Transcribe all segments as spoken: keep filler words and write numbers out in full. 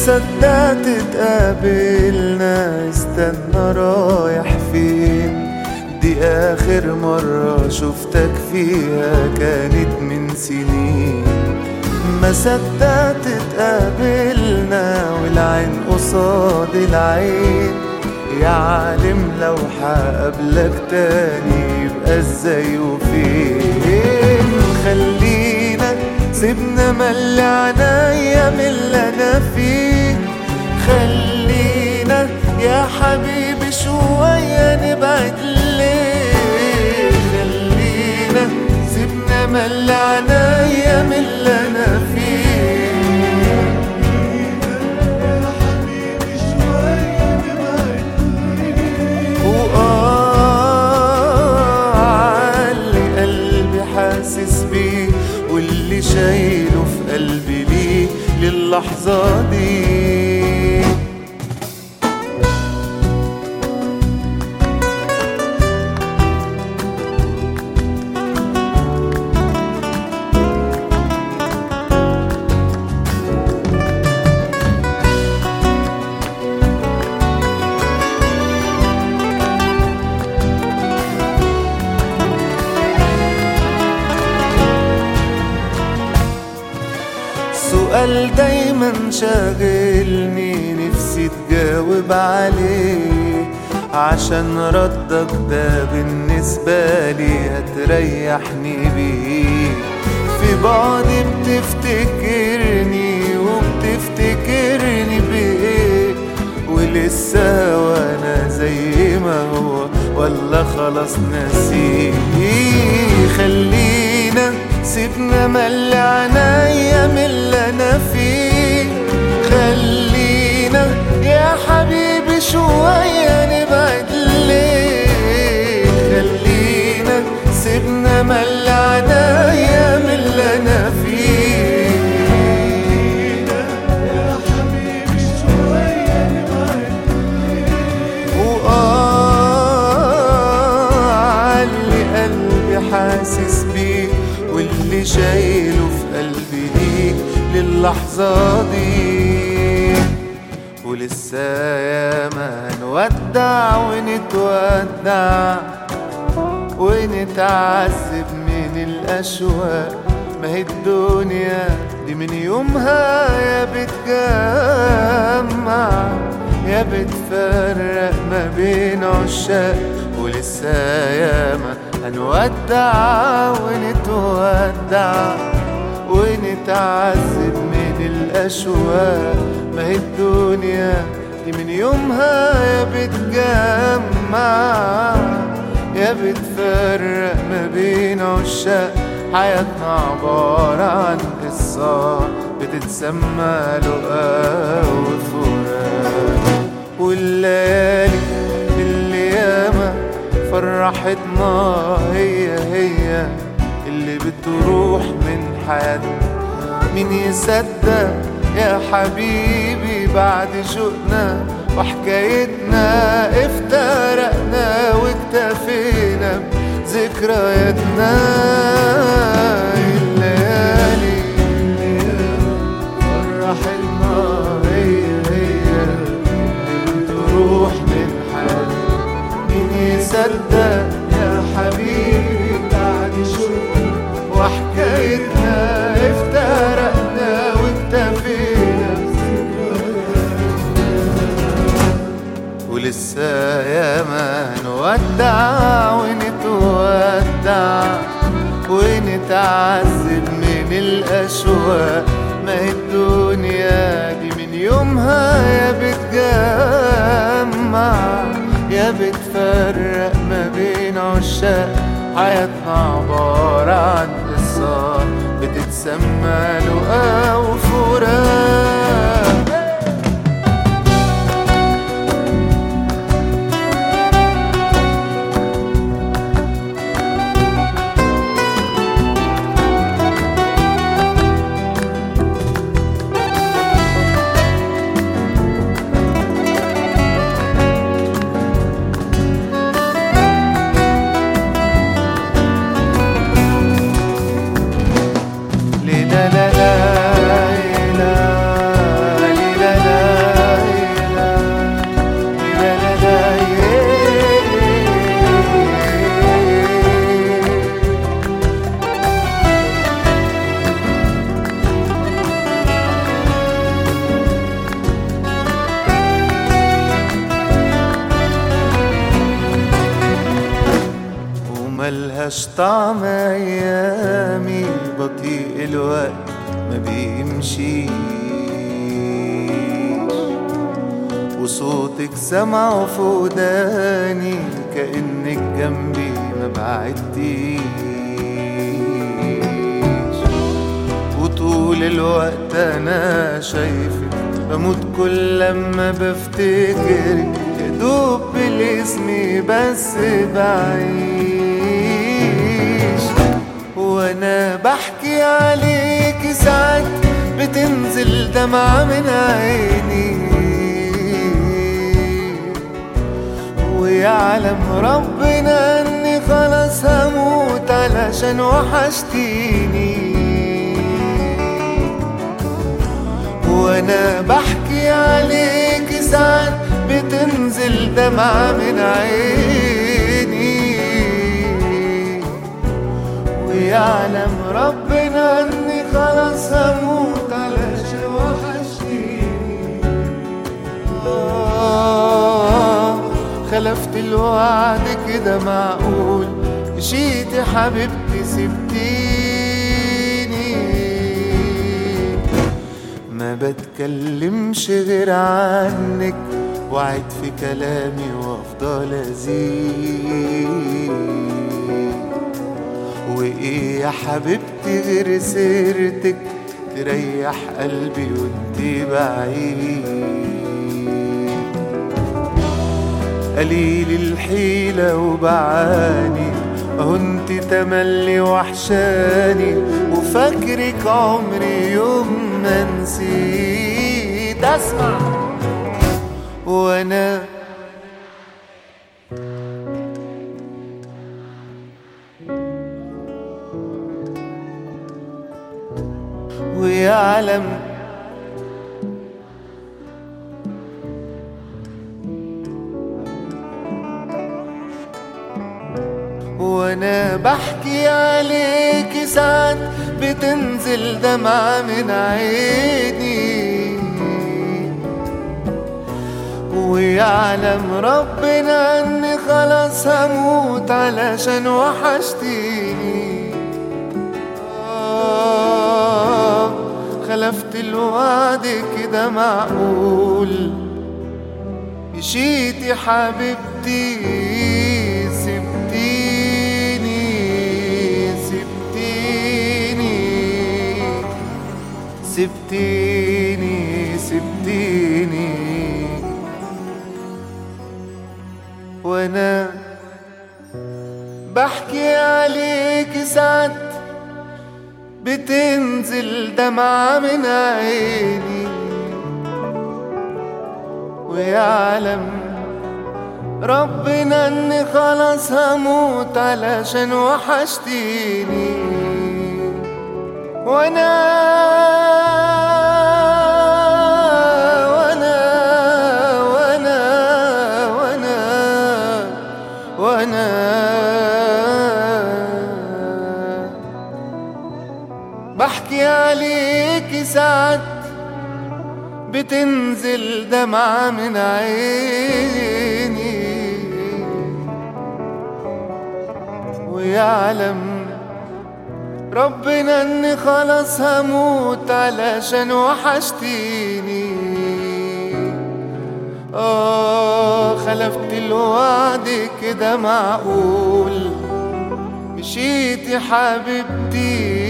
صدقت تقابلنا، استنى رايح فين؟ دي آخر مرة شفتك فيها كانت من سنين. ما صدقت تقابلنا والعين قصاد العين، يا عالم لو حقابلك تاني يبقى ازاي وفين؟ خلينا سيبنا ملي عنايا من اللي انا فيه، خلينا يا حبيبي شوية نبعد ليه، خلينا سيبنا ملي عنايا من اللي انا فيه. واللي شايله في قلبي ليه للحظة دي. سؤال دايما شاغلني نفسي تجاوب عليه، عشان ردك ده بالنسبة لي هتريحني بيه. في بعضي بتفتكرني وبتفتكرني بإيه، ولسه وانا زي ما هو ولا خلاص ناسيه؟ خلينا سيبنا ملي عنايا من اللي انا فيه، خلينا يا حبيبي شوية نبعد ليه، خلينا سيبنا ملي عنايا من اللي انا فيه، يا حبيبي شوية نبعد ليه. وآه عاللي قلبي حاسس بيه واللي شايله في قلبي ليك للحظة دي. ولسه ياما نودع ونتودع ونتعذب من الأشواق، ما هي الدنيا دي من يومها يا بتجمع يا بتفرق ما بين عشاق. ولسه ياما هنودع ونتودع ونتعذب من الأشواق، ما هي الدنيا دي من يومها يا بتجمع يا بتفرق ما بين عشاق. حياتنا عبارة عن قصة بتتسمى لقا وفراق، والليالي اللي ياما فرحتنا هي هي اللي بتروح من حياتنا. مين يصدق يا حبيبي بعد شوقنا وحكايتنا افترقنا واكتفينا بذكرياتنا. الليالي فرحتنا هي هي اللي بتروح من حياتنا. مين يصدق يا حبيبي بعد شوقنا وحكايتنا افترقنا واكتفينا ولسه ياما نودع ونتودع ونتعذب من الأشواق، ما هي الدنيا دي من يومها يا بتجمع يا بتفرق ما بين عشاق. حياتنا عبارة عن قصة بتتسمى لقا وفراق. لا لا لا لا ملهاش طعم ايامي، بطيء الوقت ما بيمشيش، وصوتك سمعه في وداني كأنك جنبي ما بعدتيش، وطول الوقت انا شايفك بموت كل لما بفتكرك، يدوب بالاسم بس بعيش، وانا بحكي عليك ساعات بتنزل دمعة من عيني، ويعلم ربنا اني خلاص هموت علشان وحشتيني، وانا بحكي عليك ساعات بتنزل دمعة من عيني، ويعلم ربنا اني خلاص هموت علشان وحشتيني. آه خلفت الوعد كده معقول، مشيتي حبيبتي سبتيني، ما بتكلمش غير عنك، وعد في كلامي وافضل ازيد، وايه يا حبيبتي غير سيرتك تريح قلبي وانتي بعيد، قليل الحيلة وبعاني اهو انتي تملي وحشاني، وفاكرك عمري يوم ما نسيت اسمع، وانا ويعلم وانا بحكي عليك ساعات بتنزل دمعة من عيني، ويعلم ربنا اني خلاص هموت علشان وحشتيني. آه خلفت الوعد كده معقول، مشيتي حبيبتي سبتيني سبتيني سبتيني سبتيني، وانا بحكي عليك ساعات بتنزل دمعة من عيني، ويعلم ربنا اني خلاص هموت علشان وحشتيني، وانا وانا وانا وانا وانا بحكي عليك ساعات بتنزل دمعة من عيني، ويعلم ربنا اني خلاص هموت علشان وحشتيني. آه خلفت الوعد كده معقول، مشيتي حبيبتي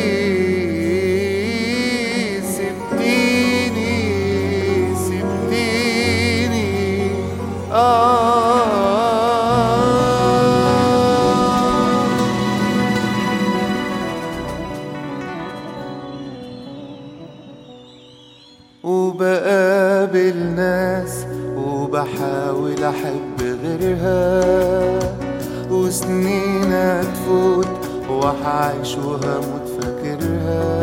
وبقابل ناس وبحاول أحب غيرها، وسنين هتفوت وهعيش وهموت فاكرها،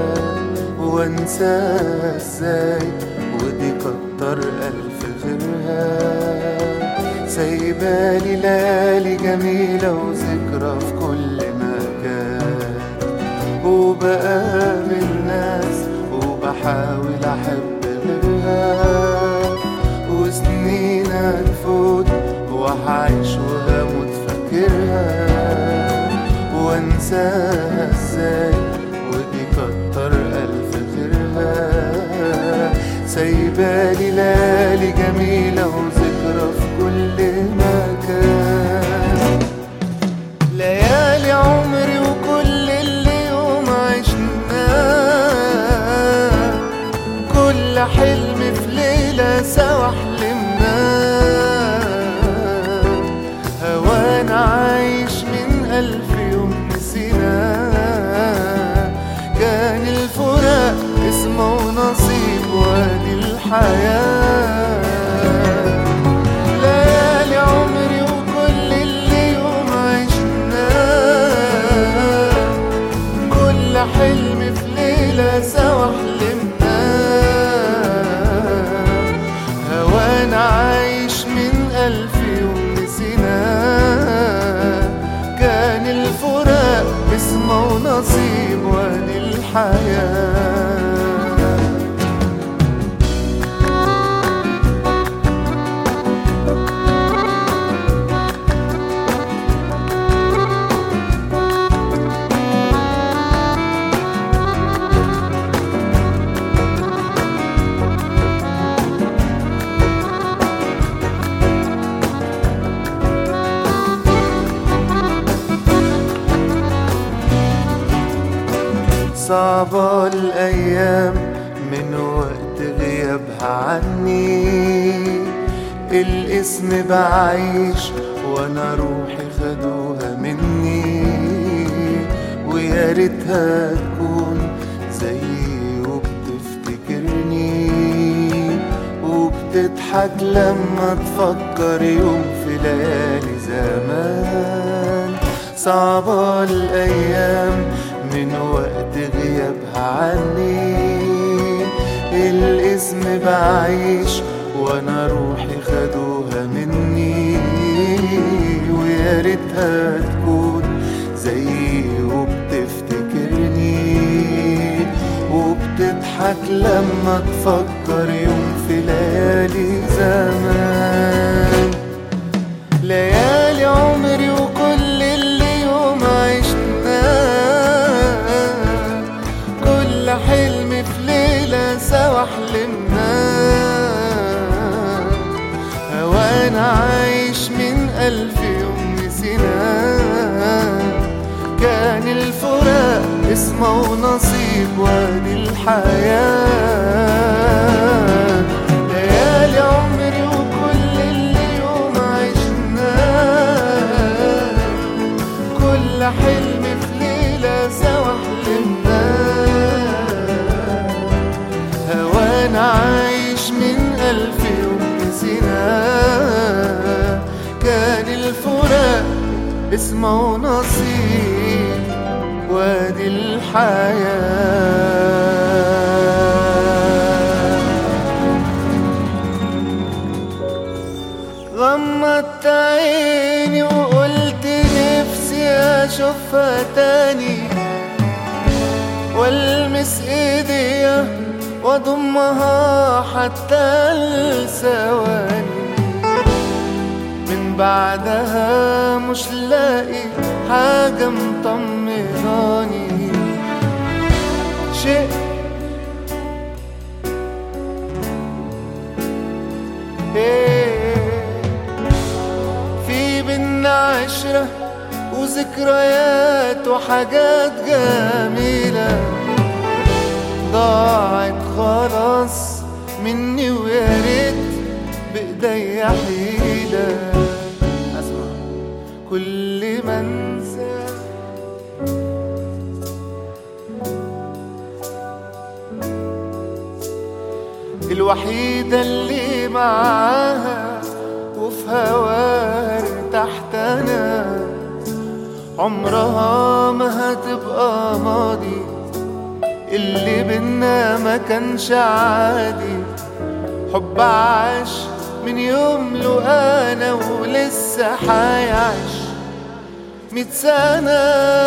وانساها ازاي ودي كتر ألف غيرها، سايبالي ليالي جميلة وذكرى في كل مكان، وبقابل ناس وبحاول أحب غيرها، وسنين هتفوت وهعيش وهموت فاكرها، انساها ازاي، ودي كتر الف خيرها، سايبالي ليالي جميلة وذكرى في كل مكان. ليالي عمري وكل اللي يوم عشناه، كل حلم في ليلة سوا حلمناه، هوانا عايش من ألف يوم نسيناه، كان الفراق اسمه ونصيب وادي الحياة. ليالي عمري وكل اللي يوم عشناه، كل حلم في ليلة سوا حلمناه، هوانا عايش من ألف يوم نسيناه، كان الفراق اسمه ونصيب وادي الحياة. صعبة الأيام من وقت غيابها عني، الاسم بعيش وأنا روحي خدوها مني، ويا ريتها تكون زيي وبتفتكرني وبتضحك لما تفكر يوم في ليالي زمان. صعبة الأيام من وقت غيابها عني، الاسم بعيش وانا روحي خدوها مني، ويا ريتها تكون زيي وبتفتكرني وبتضحك لما تفكر يوم في ليالي زمان. ليالي عمري وكل اللي يوم عشناه، كل حلم في ليلة سوا حلمناه، هوانا عايش من ألف يوم نسيناه، كان الفراق اسمه ونصيب وادي الحياة. ليالي عمري وكل اللي يوم عشناه، كل حلم في ليلة سوا حلمناه، هوانا عايش من ألف يوم نسيناه، كان الفراق اسمه ونصيب وادي الحياة. غمضت عيني وقلت نفسي اشوفها تاني، والمس ايديها واضمها حتى الثواني، من بعدها مش لاقي حاجة مطمناني. شيء في بينا عشرة وذكريات وحاجات جميلة، ضاعت خلاص مني ويا ريت بإيديا حيلة. أسمع كل ما انسى الوحيدة اللي معاها وفي هواها ارتحت أنا، عمرها ما هتبقى ماضي، اللي بينا ما كانش عادي، حب عاش من يوم له أنا ولسه حيعيش مية سنة.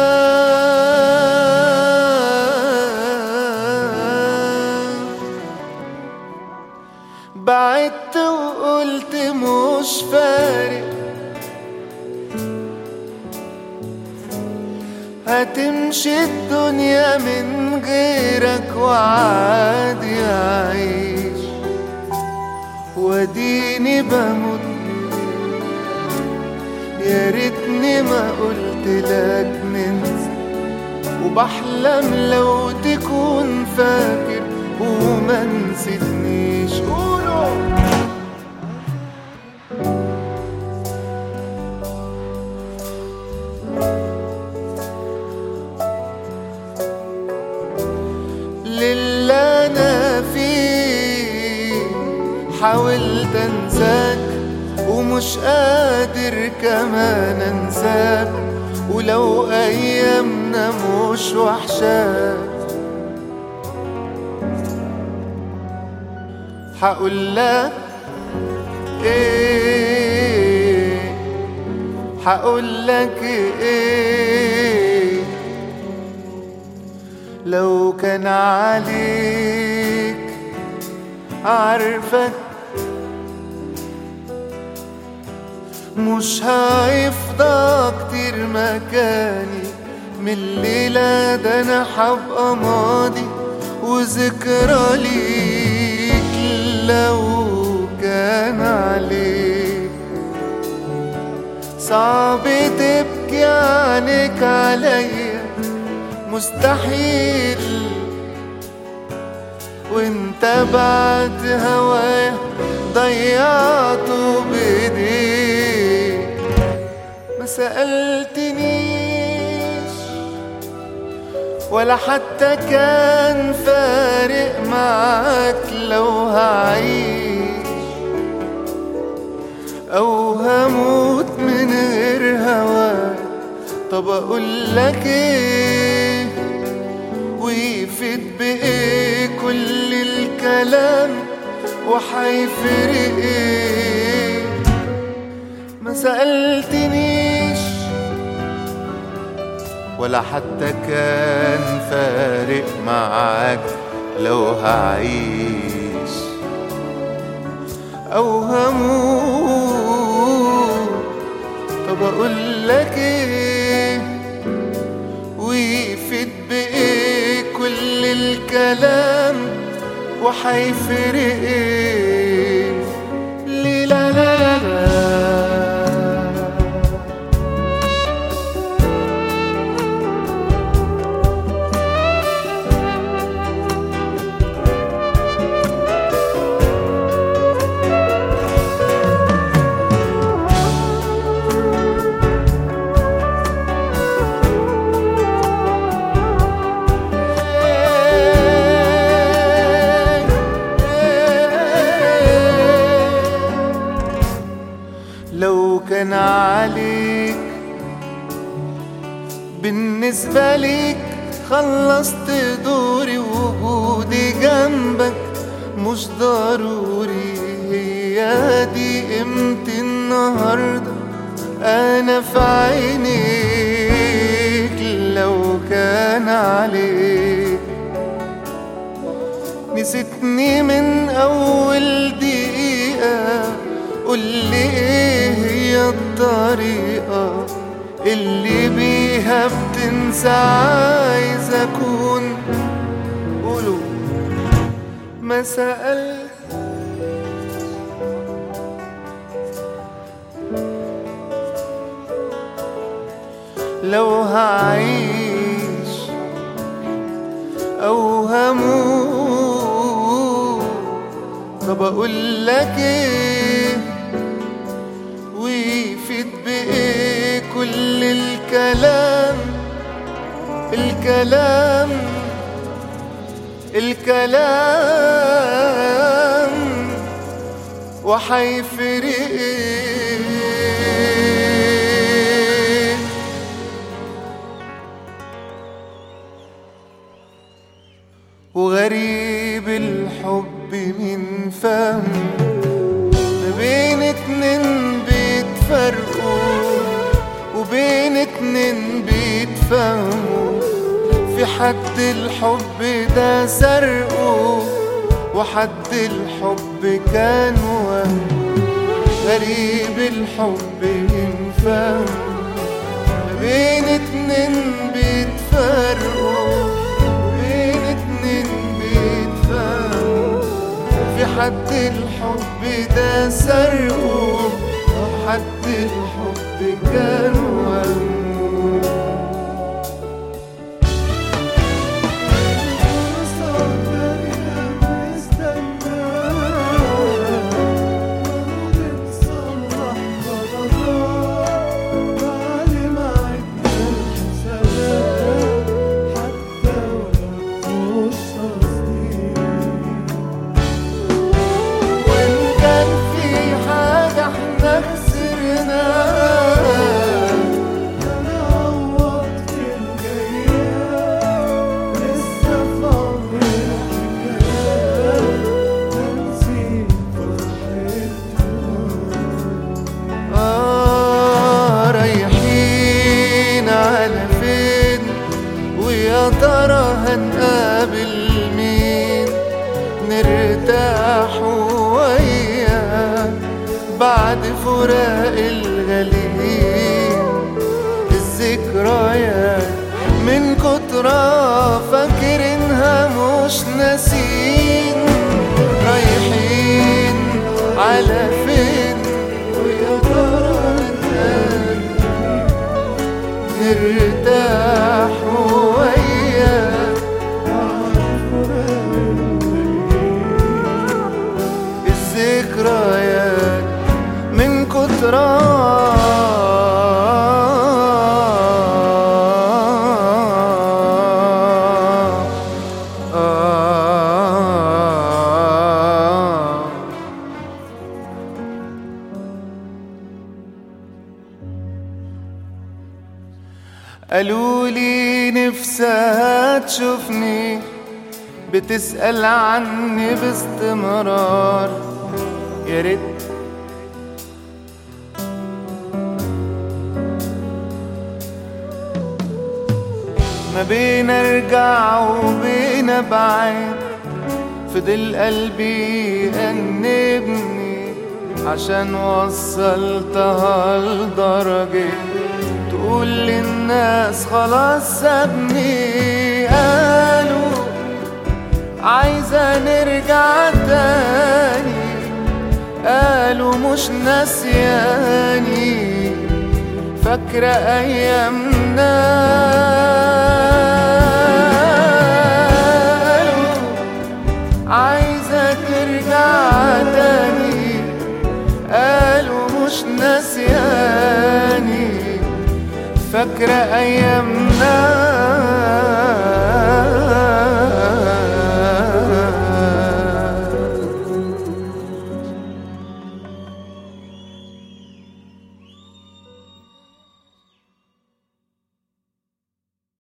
بعدت وقلت مش فارق، هتمشي الدنيا من غيرك وعادي أعيش، واديني بموت يا ريتني ما قلت لك ننسى، وبحلم لو تكون فاكر وما نسيتنيش. قولوا للي أنا فيه حاولت أنساك ومش قادر كمان أنساك، ولو أيامنا مش وحشاك حقولك إيه، حقولك إيه لو كان عليك عارفك مش هيفضى كتير مكاني من الليلة، ده أنا حبقى ماضي وذكرى ليك لو كان عليك. صعب تبكي عينيك عليا مستحيل، وانت بعد هوايا ضيعته بايديك. ما سألتنيش ولا حتى كان فارق معاك لو هعيش او هموت من غير هواك. طب اقولك ايه ويفيد بايه كل الكلام وحيفرق ايه؟ ما سألتنيش ولا حتى كان فارق معاك لو هعيش او هموت. طب اقولك ايه ويفيد بايه كل الكلام وحيفرق ايه؟ لي لا لا لا لا. لو كان عليك بالنسبة ليك خلصت دوري، وجودي جنبك مش ضروري. هي دي قيمتي النهاردة أنا في عينيك. لو كان عليك نسيتني من أول دقيقة، قولي ايه هي الطريقة اللي بيها بتنسى عايز اكون؟ قولوا ما سألت لو هعيش او هموت. طب اقولك ايه ويفيد بايه كل الكلام الكلام الكلام وحيفرق ايه؟ وغريب الحب من فهم ما بين اتنين بيتفرقوا وبين اتنين بيتفهموا. في حد الحب ده سرقه وحد الحب كان وهم. غريب الحب من فهم ما بين اتنين بيتفرقوا، بين اتنين بيتفرقوا، في حد الحب ده سرقه، حد الحب كان وهمه. يا ترى هنقابل مين نرتاح وياه بعد فراق الغاليين؟ الذكريات من كترها فاكرينها مش ناسين، رايحين على فين ويا ترى هنقابل نرتاح ذكريات من كترها قالولي نفسها تشوفني بتسأل عني باستمرار، يا ريت ما بين ارجع وبين ابعد فضل قلبي يأنبني عشان وصلتها لدرجة تقول للناس خلاص سابني. قالوا عايزة نرجع تاني، قالوا مش ناسياني، فاكرة أيامنا. قالوا عايزة ترجع تاني، قالوا مش ناسياني، فاكرة أيامنا.